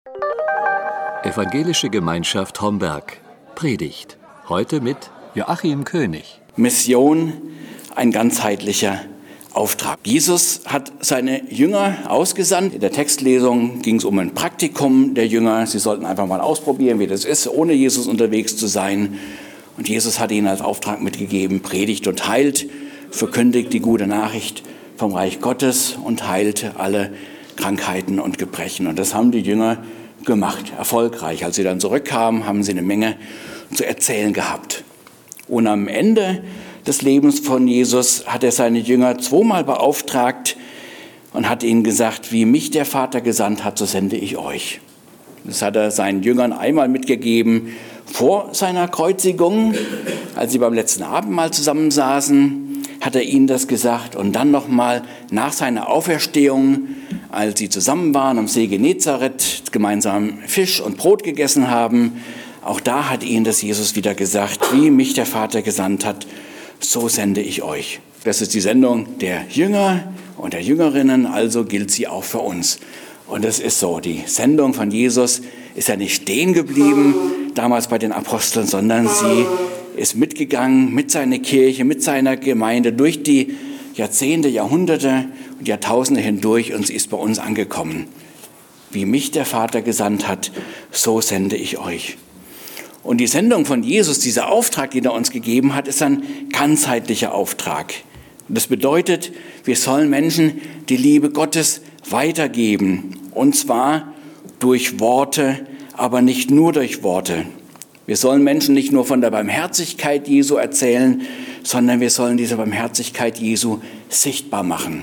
Evangelische Gemeinschaft Homberg. Predigt. Heute mit Joachim König. Mission, ein ganzheitlicher Auftrag. Jesus hat seine Jünger ausgesandt. In der Textlesung ging es um ein Praktikum der Jünger. Sie sollten einfach mal ausprobieren, wie das ist, ohne Jesus unterwegs zu sein. Und Jesus hat ihnen als Auftrag mitgegeben: Predigt und heilt, verkündigt die gute Nachricht vom Reich Gottes und heilt alle Krankheiten und Gebrechen. Und das haben die Jünger gemacht, erfolgreich. Als sie dann zurückkamen, haben sie eine Menge zu erzählen gehabt. Und am Ende des Lebens von Jesus hat er seine Jünger zweimal beauftragt und hat ihnen gesagt: Wie mich der Vater gesandt hat, so sende ich euch. Das hat er seinen Jüngern einmal mitgegeben vor seiner Kreuzigung, als sie beim letzten Abendmahl zusammensaßen, hat er ihnen das gesagt. Und dann nochmal nach seiner Auferstehung, als sie zusammen waren am See Genezareth, gemeinsam Fisch und Brot gegessen haben. Auch da hat ihnen das Jesus wieder gesagt: Wie mich der Vater gesandt hat, so sende ich euch. Das ist die Sendung der Jünger und der Jüngerinnen, also gilt sie auch für uns. Und es ist so, die Sendung von Jesus ist ja nicht stehen geblieben damals bei den Aposteln, sondern sie ist mitgegangen mit seiner Kirche, mit seiner Gemeinde durch die Jahrzehnte, Jahrhunderte und Jahrtausende hindurch, und sie ist bei uns angekommen. Wie mich der Vater gesandt hat, so sende ich euch. Und die Sendung von Jesus, dieser Auftrag, den er uns gegeben hat, ist ein ganzheitlicher Auftrag. Und das bedeutet, wir sollen Menschen die Liebe Gottes weitergeben. Und zwar durch Worte, aber nicht nur durch Worte. Wir sollen Menschen nicht nur von der Barmherzigkeit Jesu erzählen, sondern wir sollen diese Barmherzigkeit Jesu sichtbar machen.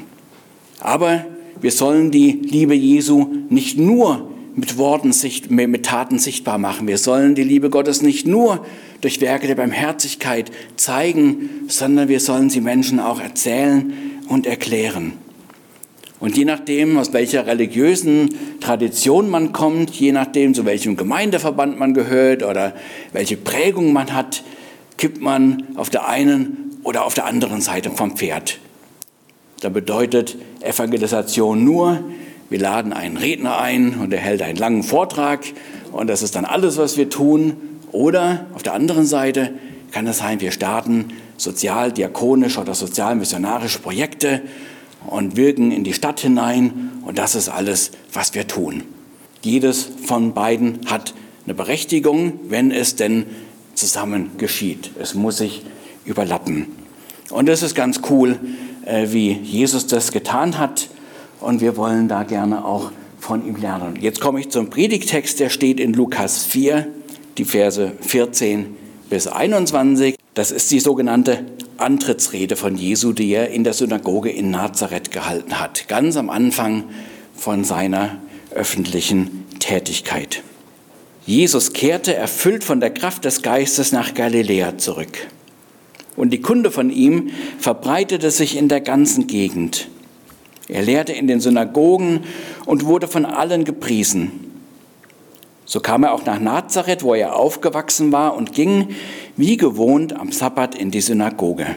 Aber wir sollen die Liebe Jesu nicht nur mit Worten, mit Taten sichtbar machen. Wir sollen die Liebe Gottes nicht nur durch Werke der Barmherzigkeit zeigen, sondern wir sollen sie Menschen auch erzählen und erklären. Und je nachdem, aus welcher religiösen Tradition man kommt, je nachdem, zu welchem Gemeindeverband man gehört oder welche Prägung man hat, kippt man auf der einen oder auf der anderen Seite vom Pferd. Da bedeutet Evangelisation nur: Wir laden einen Redner ein und er hält einen langen Vortrag und das ist dann alles, was wir tun. Oder auf der anderen Seite kann es sein, wir starten sozial-diakonische oder sozial-missionarische Projekte und wirken in die Stadt hinein, und das ist alles, was wir tun. Jedes von beiden hat eine Berechtigung, wenn es denn zusammen geschieht. Es muss sich überlappen. Und es ist ganz cool, wie Jesus das getan hat. Und wir wollen da gerne auch von ihm lernen. Jetzt komme ich zum Predigtext, der steht in Lukas 4, die Verse 14 bis 21. Das ist die sogenannte Antrittsrede von Jesu, die er in der Synagoge in Nazareth gehalten hat, ganz am Anfang von seiner öffentlichen Tätigkeit. Jesus kehrte, erfüllt von der Kraft des Geistes, nach Galiläa zurück. Und die Kunde von ihm verbreitete sich in der ganzen Gegend. Er lehrte in den Synagogen und wurde von allen gepriesen. So kam er auch nach Nazareth, wo er aufgewachsen war, und ging wie gewohnt am Sabbat in die Synagoge.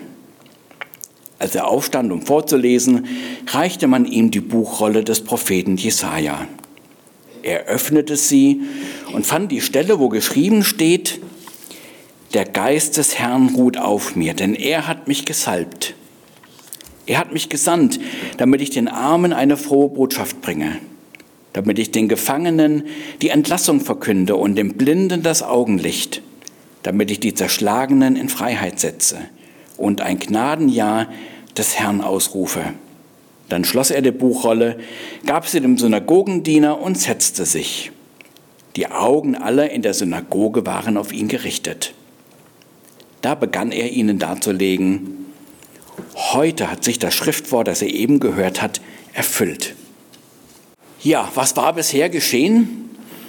Als er aufstand, um vorzulesen, reichte man ihm die Buchrolle des Propheten Jesaja. Er öffnete sie und fand die Stelle, wo geschrieben steht: Der Geist des Herrn ruht auf mir, denn er hat mich gesalbt. Er hat mich gesandt, damit ich den Armen eine frohe Botschaft bringe, damit ich den Gefangenen die Entlassung verkünde und dem Blinden das Augenlicht, damit ich die Zerschlagenen in Freiheit setze und ein Gnadenjahr des Herrn ausrufe. Dann schloss er die Buchrolle, gab sie dem Synagogendiener und setzte sich. Die Augen aller in der Synagoge waren auf ihn gerichtet. Da begann er ihnen darzulegen: Heute hat sich das Schriftwort, das er eben gehört hat, erfüllt. Ja, was war bisher geschehen?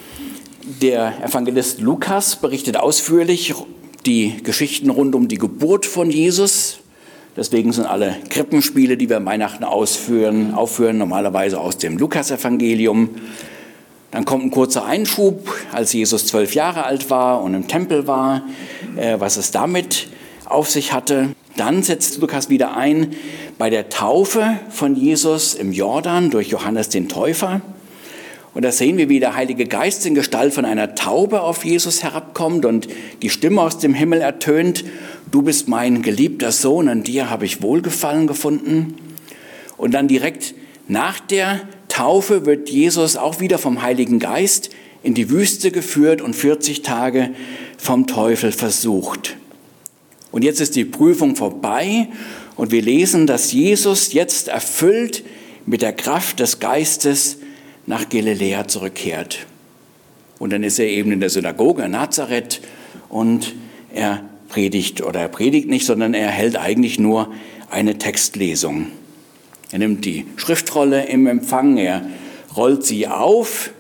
Der Evangelist Lukas berichtet ausführlich die Geschichten rund um die Geburt von Jesus. Deswegen sind alle Krippenspiele, die wir an Weihnachten aufführen, normalerweise aus dem Lukasevangelium. Dann kommt ein kurzer Einschub, als Jesus 12 Jahre alt war und im Tempel war, was es damit auf sich hatte. Dann setzt Lukas wieder ein bei der Taufe von Jesus im Jordan durch Johannes den Täufer. Und da sehen wir, wie der Heilige Geist in Gestalt von einer Taube auf Jesus herabkommt und die Stimme aus dem Himmel ertönt: Du bist mein geliebter Sohn, an dir habe ich Wohlgefallen gefunden. Und dann direkt nach der Taufe wird Jesus auch wieder vom Heiligen Geist in die Wüste geführt und 40 Tage vom Teufel versucht. Und jetzt ist die Prüfung vorbei und wir lesen, dass Jesus jetzt erfüllt mit der Kraft des Geistes nach Galiläa zurückkehrt. Und dann ist er eben in der Synagoge in Nazareth und er predigt nicht, sondern er hält eigentlich nur eine Textlesung. Er nimmt die Schriftrolle im Empfang, er rollt sie auf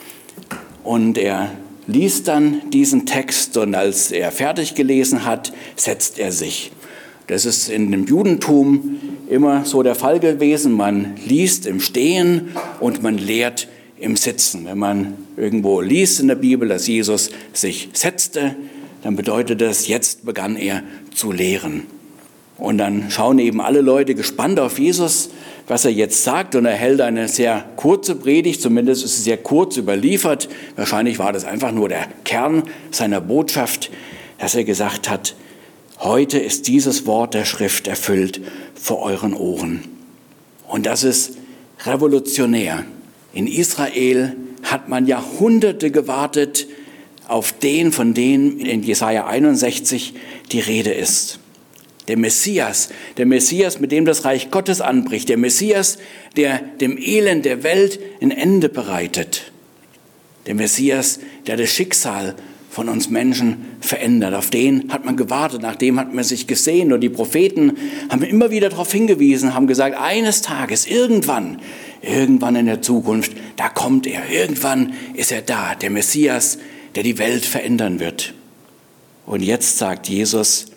und er liest dann diesen Text, und als er fertig gelesen hat, setzt er sich. Das ist in dem Judentum immer so der Fall gewesen. Man liest im Stehen und man lehrt im Sitzen. Wenn man irgendwo liest in der Bibel, dass Jesus sich setzte, dann bedeutet das, jetzt begann er zu lehren. Und dann schauen eben alle Leute gespannt auf Jesus, was er jetzt sagt. Und er hält eine sehr kurze Predigt, zumindest ist es sehr kurz überliefert. Wahrscheinlich war das einfach nur der Kern seiner Botschaft, dass er gesagt hat: Heute ist dieses Wort der Schrift erfüllt vor euren Ohren. Und das ist revolutionär. In Israel hat man Jahrhunderte gewartet auf den, von dem in Jesaja 61 die Rede ist. Der Messias, mit dem das Reich Gottes anbricht, der Messias, der dem Elend der Welt ein Ende bereitet. Der Messias, der das Schicksal von uns Menschen verändert. Auf den hat man gewartet, nach dem hat man sich gesehnt. Und die Propheten haben immer wieder darauf hingewiesen, haben gesagt, eines Tages, irgendwann in der Zukunft, da kommt er. Irgendwann ist er da, der Messias, der die Welt verändern wird. Und jetzt sagt Jesus: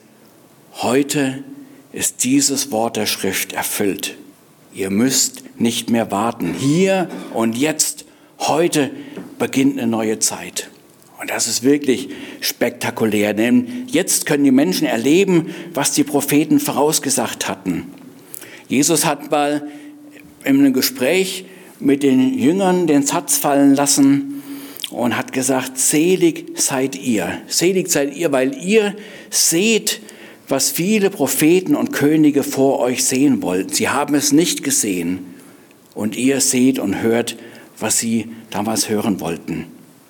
Heute ist dieses Wort der Schrift erfüllt. Ihr müsst nicht mehr warten. Hier und jetzt, heute beginnt eine neue Zeit. Und das ist wirklich spektakulär, denn jetzt können die Menschen erleben, was die Propheten vorausgesagt hatten. Jesus hat mal in einem Gespräch mit den Jüngern den Satz fallen lassen und hat gesagt: Selig seid ihr, weil ihr seht, was viele Propheten und Könige vor euch sehen wollten. Sie haben es nicht gesehen und ihr seht und hört, was sie damals hören wollten.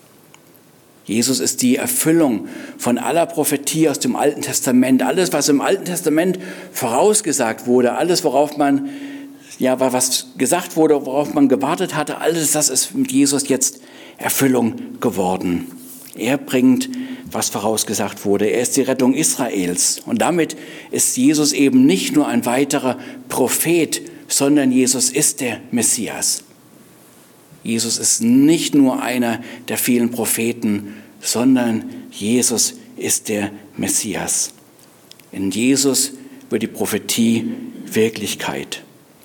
Jesus ist die Erfüllung von aller Prophetie aus dem Alten Testament. Alles, was im Alten Testament vorausgesagt wurde, alles, was gesagt wurde, worauf man gewartet hatte, alles das ist mit Jesus jetzt Erfüllung geworden. Er bringt, was vorausgesagt wurde. Er ist die Rettung Israels. Und damit ist Jesus eben nicht nur ein weiterer Prophet, sondern Jesus ist der Messias. Jesus ist nicht nur einer der vielen Propheten, sondern Jesus ist der Messias. In Jesus wird die Prophetie Wirklichkeit.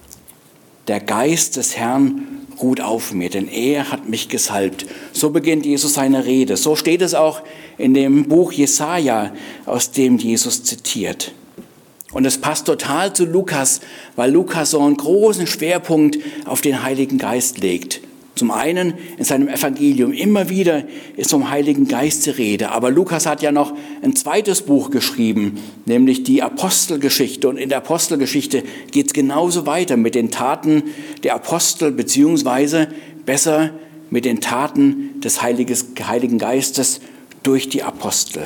Der Geist des Herrn ruht auf mir, denn er hat mich gesalbt. So beginnt Jesus seine Rede. So steht es auch in dem Buch Jesaja, aus dem Jesus zitiert. Und es passt total zu Lukas, weil Lukas so einen großen Schwerpunkt auf den Heiligen Geist legt. Zum einen in seinem Evangelium immer wieder ist vom Heiligen Geist die Rede. Aber Lukas hat ja noch ein zweites Buch geschrieben, nämlich die Apostelgeschichte. Und in der Apostelgeschichte geht es genauso weiter mit den Taten der Apostel, beziehungsweise besser mit den Taten des Heiligen Geistes durch die Apostel.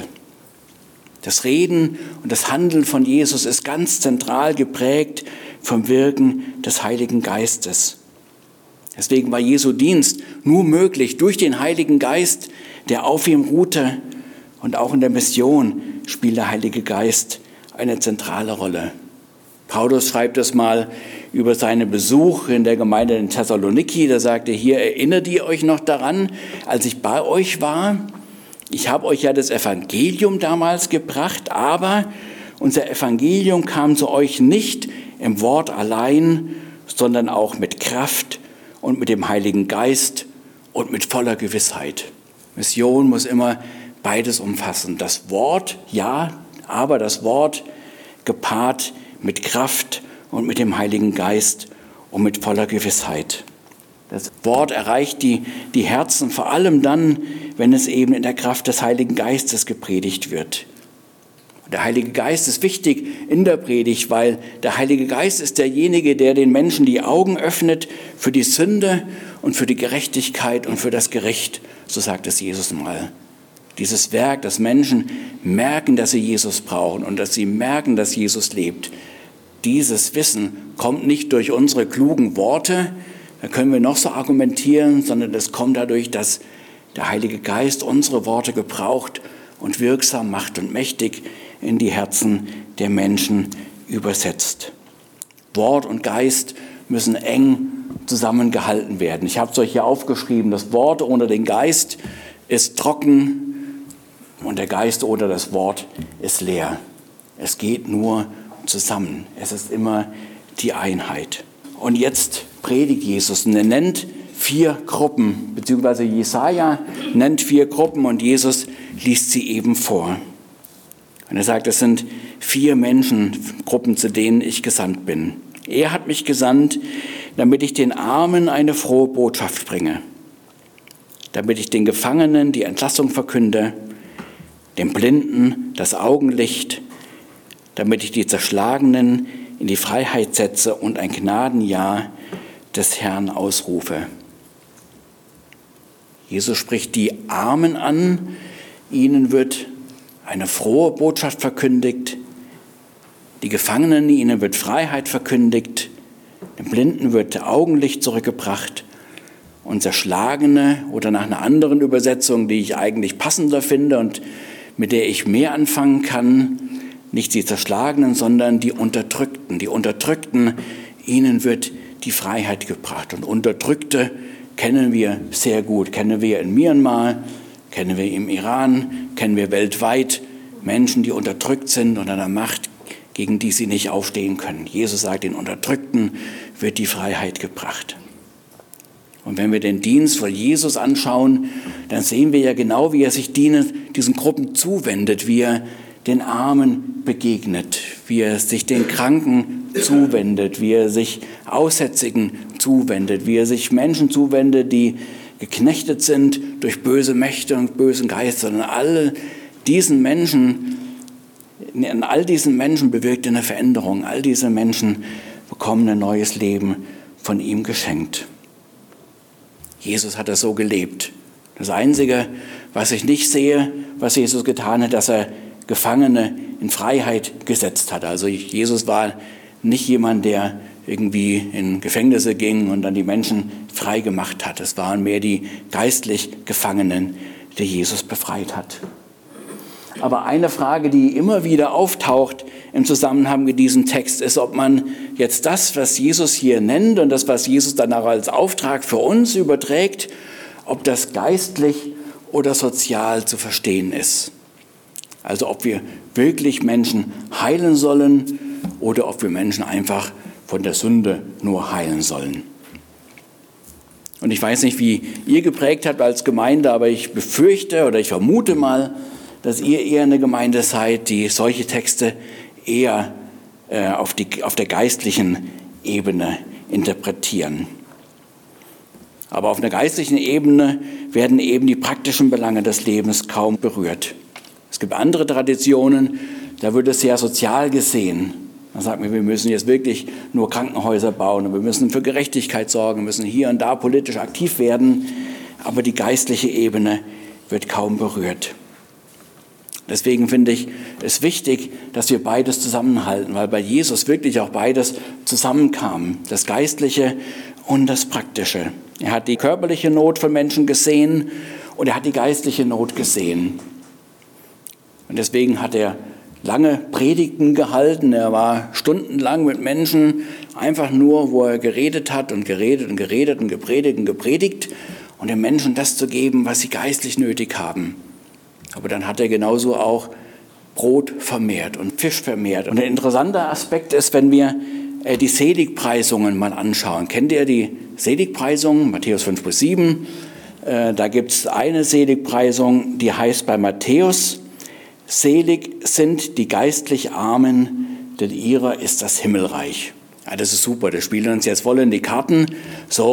Das Reden und das Handeln von Jesus ist ganz zentral geprägt vom Wirken des Heiligen Geistes. Deswegen war Jesu Dienst nur möglich durch den Heiligen Geist, der auf ihm ruhte. Und auch in der Mission spielt der Heilige Geist eine zentrale Rolle. Paulus schreibt es mal über seinen Besuch in der Gemeinde in Thessaloniki. Da sagte er: Hier, erinnert ihr euch noch daran, als ich bei euch war? Ich habe euch ja das Evangelium damals gebracht, aber unser Evangelium kam zu euch nicht im Wort allein, sondern auch mit Kraft und mit dem Heiligen Geist und mit voller Gewissheit. Mission muss immer beides umfassen. Das Wort, ja, aber das Wort gepaart mit Kraft und mit dem Heiligen Geist und mit voller Gewissheit. Das Wort erreicht die Herzen vor allem dann, wenn es eben in der Kraft des Heiligen Geistes gepredigt wird. Der Heilige Geist ist wichtig in der Predigt, weil der Heilige Geist ist derjenige, der den Menschen die Augen öffnet für die Sünde und für die Gerechtigkeit und für das Gericht, so sagt es Jesus mal. Dieses Werk, dass Menschen merken, dass sie Jesus brauchen und dass sie merken, dass Jesus lebt. Dieses Wissen kommt nicht durch unsere klugen Worte, da können wir noch so argumentieren, sondern es kommt dadurch, dass der Heilige Geist unsere Worte gebraucht und wirksam macht und mächtig in die Herzen der Menschen übersetzt. Wort und Geist müssen eng zusammengehalten werden. Ich habe es euch hier aufgeschrieben, das Wort ohne den Geist ist trocken und der Geist ohne das Wort ist leer. Es geht nur zusammen. Es ist immer die Einheit. Und jetzt predigt Jesus und er nennt 4 Gruppen, beziehungsweise Jesaja nennt 4 Gruppen und Jesus liest sie eben vor. Und er sagt, es sind 4 Menschengruppen, zu denen ich gesandt bin. Er hat mich gesandt, damit ich den Armen eine frohe Botschaft bringe, damit ich den Gefangenen die Entlassung verkünde, dem Blinden das Augenlicht, damit ich die Zerschlagenen in die Freiheit setze und ein Gnadenjahr des Herrn ausrufe. Jesus spricht die Armen an, ihnen wird eine frohe Botschaft verkündigt, die Gefangenen, ihnen wird Freiheit verkündigt, dem Blinden wird Augenlicht zurückgebracht und Zerschlagene oder nach einer anderen Übersetzung, die ich eigentlich passender finde und mit der ich mehr anfangen kann, nicht die Zerschlagenen, sondern die Unterdrückten. Die Unterdrückten, ihnen wird die Freiheit gebracht. Und Unterdrückte kennen wir sehr gut, kennen wir in Myanmar, kennen wir im Iran, kennen wir weltweit Menschen, die unterdrückt sind unter einer Macht, gegen die sie nicht aufstehen können. Jesus sagt, den Unterdrückten wird die Freiheit gebracht. Und wenn wir den Dienst von Jesus anschauen, dann sehen wir ja genau, wie er sich diesen Gruppen zuwendet, wie er den Armen begegnet, wie er sich den Kranken zuwendet, wie er sich Aussätzigen zuwendet, wie er sich Menschen zuwendet, die geknechtet sind durch böse Mächte und bösen Geist, sondern in all diesen Menschen bewirkt er eine Veränderung. All diese Menschen bekommen ein neues Leben von ihm geschenkt. Jesus hat das so gelebt. Das Einzige, was ich nicht sehe, was Jesus getan hat, dass er Gefangene in Freiheit gesetzt hat. Also Jesus war nicht jemand, der irgendwie in Gefängnisse ging und dann die Menschen frei gemacht hat. Es waren mehr die geistlich Gefangenen, die Jesus befreit hat. Aber eine Frage, die immer wieder auftaucht im Zusammenhang mit diesem Text, ist, ob man jetzt das, was Jesus hier nennt und das, was Jesus dann auch als Auftrag für uns überträgt, ob das geistlich oder sozial zu verstehen ist. Also ob wir wirklich Menschen heilen sollen oder ob wir Menschen einfach von der Sünde nur heilen sollen. Und ich weiß nicht, wie ihr geprägt habt als Gemeinde, aber ich befürchte oder ich vermute mal, dass ihr eher eine Gemeinde seid, die solche Texte eher auf der geistlichen Ebene interpretieren. Aber auf einer geistlichen Ebene werden eben die praktischen Belange des Lebens kaum berührt. Es gibt andere Traditionen, da wird es sehr sozial gesehen. Da sagt man, wir müssen jetzt wirklich nur Krankenhäuser bauen und wir müssen für Gerechtigkeit sorgen, wir müssen hier und da politisch aktiv werden, aber die geistliche Ebene wird kaum berührt. Deswegen finde ich es wichtig, dass wir beides zusammenhalten, weil bei Jesus wirklich auch beides zusammenkam, das Geistliche und das Praktische. Er hat die körperliche Not von Menschen gesehen und er hat die geistliche Not gesehen. Und deswegen hat er lange Predigten gehalten. Er war stundenlang mit Menschen, einfach nur, wo er geredet hat und geredet und geredet und gepredigt und gepredigt und den Menschen das zu geben, was sie geistlich nötig haben. Aber dann hat er genauso auch Brot vermehrt und Fisch vermehrt. Und ein interessanter Aspekt ist, wenn wir die Seligpreisungen mal anschauen. Kennt ihr die Seligpreisungen? Matthäus 5,7. Da gibt es eine Seligpreisung, die heißt bei Matthäus: Selig sind die geistlich Armen, denn ihrer ist das Himmelreich. Ja, das ist super, das spielt uns jetzt voll in die Karten. So,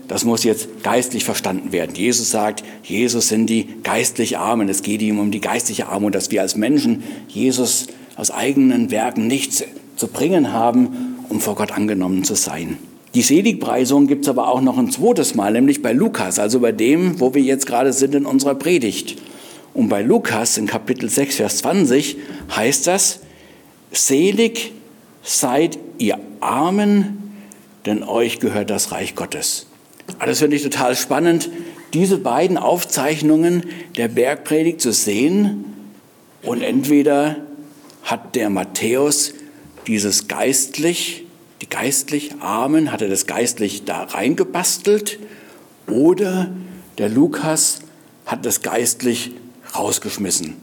das muss jetzt geistlich verstanden werden. Jesus sagt, Jesus sind die geistlich Armen. Es geht ihm um die geistliche Armut, dass wir als Menschen Jesus aus eigenen Werken nichts zu bringen haben, um vor Gott angenommen zu sein. Die Seligpreisung gibt es aber auch noch ein zweites Mal, nämlich bei Lukas, also bei dem, wo wir jetzt gerade sind in unserer Predigt. Und bei Lukas in Kapitel 6, Vers 20 heißt das, selig seid ihr Armen, denn euch gehört das Reich Gottes. Also das finde ich total spannend, diese beiden Aufzeichnungen der Bergpredigt zu sehen. Und entweder hat der Matthäus die geistlich Armen, hat er das geistlich da reingebastelt, oder der Lukas hat das geistlich rausgeschmissen.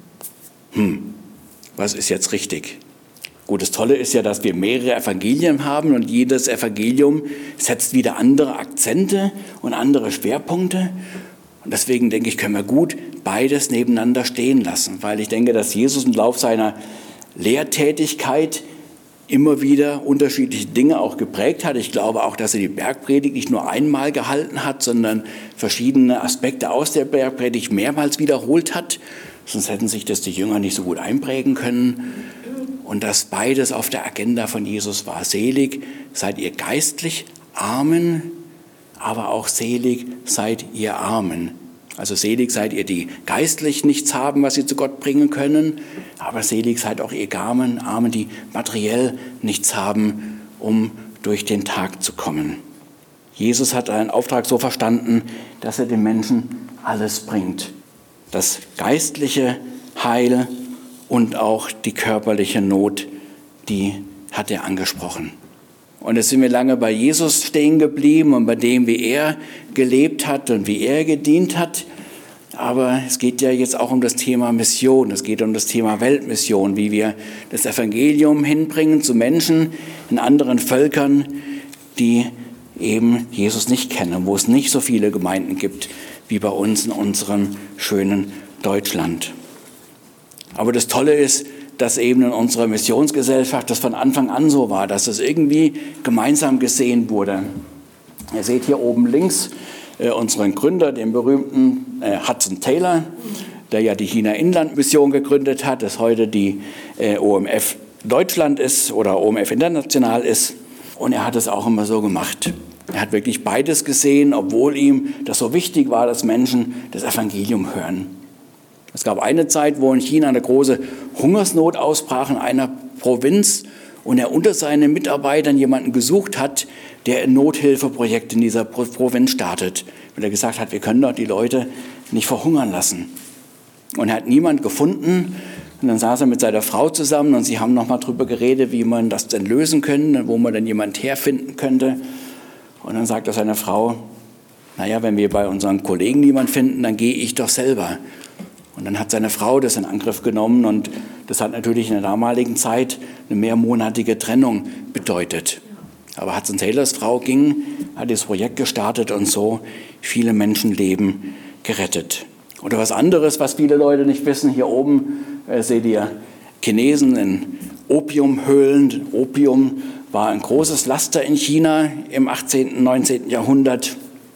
Was ist jetzt richtig? Gut, das Tolle ist ja, dass wir mehrere Evangelien haben und jedes Evangelium setzt wieder andere Akzente und andere Schwerpunkte. Und deswegen denke ich, können wir gut beides nebeneinander stehen lassen, weil ich denke, dass Jesus im Lauf seiner Lehrtätigkeit immer wieder unterschiedliche Dinge auch geprägt hat. Ich glaube auch, dass er die Bergpredigt nicht nur einmal gehalten hat, sondern verschiedene Aspekte aus der Bergpredigt mehrmals wiederholt hat. Sonst hätten sich das die Jünger nicht so gut einprägen können. Und dass beides auf der Agenda von Jesus war. Selig seid ihr geistlich Armen, aber auch selig seid ihr Armen. Also selig seid ihr, die geistlich nichts haben, was sie zu Gott bringen können, aber selig seid auch ihr Armen, die materiell nichts haben, um durch den Tag zu kommen. Jesus hat einen Auftrag so verstanden, dass er den Menschen alles bringt. Das geistliche Heil und auch die körperliche Not, die hat er angesprochen. Und jetzt sind wir lange bei Jesus stehen geblieben und bei dem, wie er gelebt hat und wie er gedient hat. Aber es geht ja jetzt auch um das Thema Mission. Es geht um das Thema Weltmission, wie wir das Evangelium hinbringen zu Menschen in anderen Völkern, die eben Jesus nicht kennen, wo es nicht so viele Gemeinden gibt wie bei uns in unserem schönen Deutschland. Aber das Tolle ist, dass eben in unserer Missionsgesellschaft das von Anfang an so war, dass es irgendwie gemeinsam gesehen wurde. Ihr seht hier oben links unseren Gründer, den berühmten Hudson Taylor, der ja die China-Inland-Mission gegründet hat, das heute die OMF Deutschland ist oder OMF International ist. Und er hat es auch immer so gemacht. Er hat wirklich beides gesehen, obwohl ihm das so wichtig war, dass Menschen das Evangelium hören. Es gab eine Zeit, wo in China eine große Hungersnot ausbrach in einer Provinz und er unter seinen Mitarbeitern jemanden gesucht hat, der ein Nothilfeprojekt in dieser Provinz startet, weil er gesagt hat, wir können doch die Leute nicht verhungern lassen. Und er hat niemanden gefunden und dann saß er mit seiner Frau zusammen und sie haben nochmal drüber geredet, wie man das denn lösen könnte, wo man dann jemanden herfinden könnte. Und dann sagt er seiner Frau, naja, wenn wir bei unseren Kollegen niemanden finden, dann gehe ich doch selber. Und dann hat seine Frau das in Angriff genommen und das hat natürlich in der damaligen Zeit eine mehrmonatige Trennung bedeutet. Aber Hudson Taylors Frau hat das Projekt gestartet und so viele Menschenleben gerettet. Oder was anderes, was viele Leute nicht wissen, hier oben seht ihr Chinesen in Opiumhöhlen. Opium war ein großes Laster in China im 18. und 19. Jahrhundert.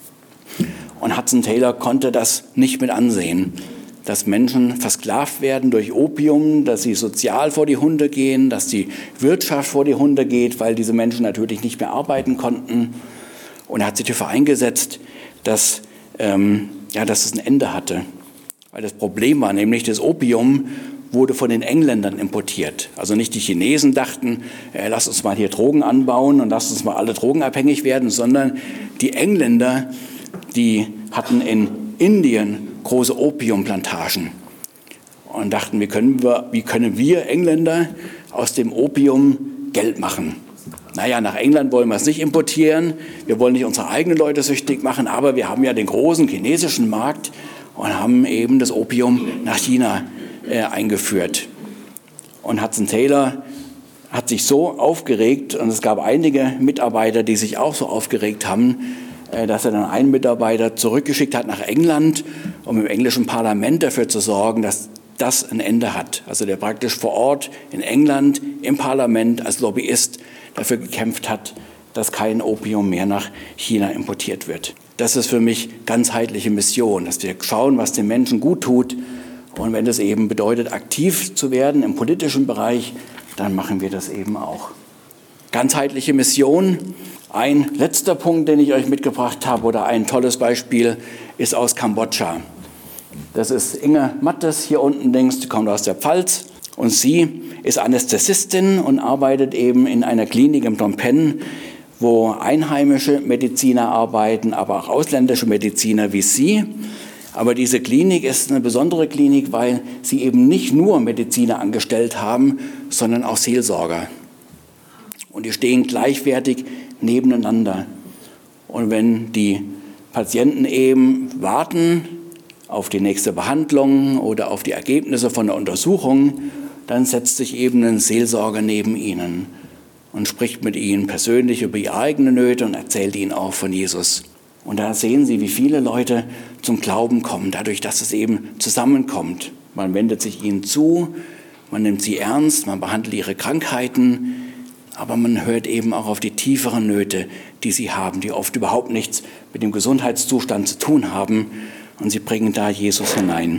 Und Hudson Taylor konnte das nicht mit ansehen, dass Menschen versklavt werden durch Opium, dass sie sozial vor die Hunde gehen, dass die Wirtschaft vor die Hunde geht, weil diese Menschen natürlich nicht mehr arbeiten konnten. Und er hat sich dafür eingesetzt, dass es ein Ende hatte. Weil das Problem war nämlich, das Opium wurde von den Engländern importiert. Also nicht die Chinesen dachten, lasst uns mal hier Drogen anbauen und lasst uns mal alle drogenabhängig werden, sondern die Engländer, die hatten in Indien große Opiumplantagen und dachten, wie können wir Engländer aus dem Opium Geld machen? Naja, nach England wollen wir es nicht importieren, wir wollen nicht unsere eigenen Leute süchtig machen, aber wir haben ja den großen chinesischen Markt und haben eben das Opium nach China eingeführt. Und Hudson Taylor hat sich so aufgeregt und es gab einige Mitarbeiter, die sich auch so aufgeregt haben, dass er dann einen Mitarbeiter zurückgeschickt hat nach England, um im englischen Parlament dafür zu sorgen, dass das ein Ende hat. Also der praktisch vor Ort in England im Parlament als Lobbyist dafür gekämpft hat, dass kein Opium mehr nach China importiert wird. Das ist für mich ganzheitliche Mission, dass wir schauen, was den Menschen gut tut. Und wenn das eben bedeutet, aktiv zu werden im politischen Bereich, dann machen wir das eben auch. Ganzheitliche Mission. Ein letzter Punkt, den ich euch mitgebracht habe, oder ein tolles Beispiel, ist aus Kambodscha. Das ist Inge Mattes hier unten links, die kommt aus der Pfalz. Und sie ist Anästhesistin und arbeitet eben in einer Klinik in Phnom Penh, wo einheimische Mediziner arbeiten, aber auch ausländische Mediziner wie sie. Aber diese Klinik ist eine besondere Klinik, weil sie eben nicht nur Mediziner angestellt haben, sondern auch Seelsorger. Und die stehen gleichwertig nebeneinander. Und wenn die Patienten eben warten auf die nächste Behandlung oder auf die Ergebnisse von der Untersuchung, dann setzt sich eben ein Seelsorger neben ihnen und spricht mit ihnen persönlich über ihre eigenen Nöte und erzählt ihnen auch von Jesus. Und da sehen Sie, wie viele Leute zum Glauben kommen, dadurch, dass es eben zusammenkommt. Man wendet sich ihnen zu, man nimmt sie ernst, man behandelt ihre Krankheiten, aber man hört eben auch auf die tieferen Nöte, die sie haben, die oft überhaupt nichts mit dem Gesundheitszustand zu tun haben. Und sie bringen da Jesus hinein.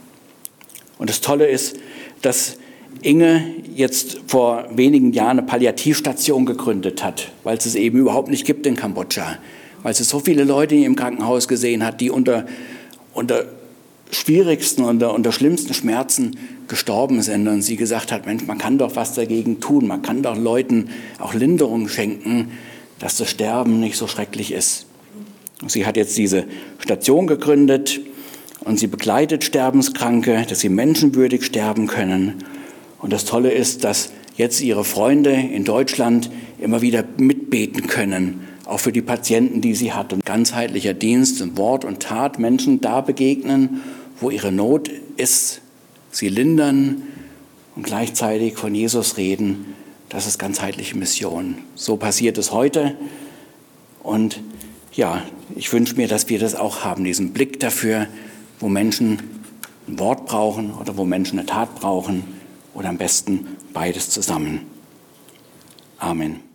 Und das Tolle ist, dass Inge jetzt vor wenigen Jahren eine Palliativstation gegründet hat, weil es eben überhaupt nicht gibt in Kambodscha. Weil sie so viele Leute im Krankenhaus gesehen hat, die unter schwierigsten, unter schlimmsten Schmerzen gestorben sind. Und sie gesagt hat, Mensch, man kann doch was dagegen tun. Man kann doch Leuten auch Linderung schenken, dass das Sterben nicht so schrecklich ist. Und sie hat jetzt diese Station gegründet und sie begleitet Sterbenskranke, dass sie menschenwürdig sterben können. Und das Tolle ist, dass jetzt ihre Freunde in Deutschland immer wieder mitbeten können, auch für die Patienten, die sie hat. Und ganzheitlicher Dienst in Wort und Tat Menschen da begegnen, wo ihre Not ist, sie lindern und gleichzeitig von Jesus reden. Das ist ganzheitliche Mission. So passiert es heute. Und ja, ich wünsche mir, dass wir das auch haben, diesen Blick dafür, wo Menschen ein Wort brauchen oder wo Menschen eine Tat brauchen oder am besten beides zusammen. Amen.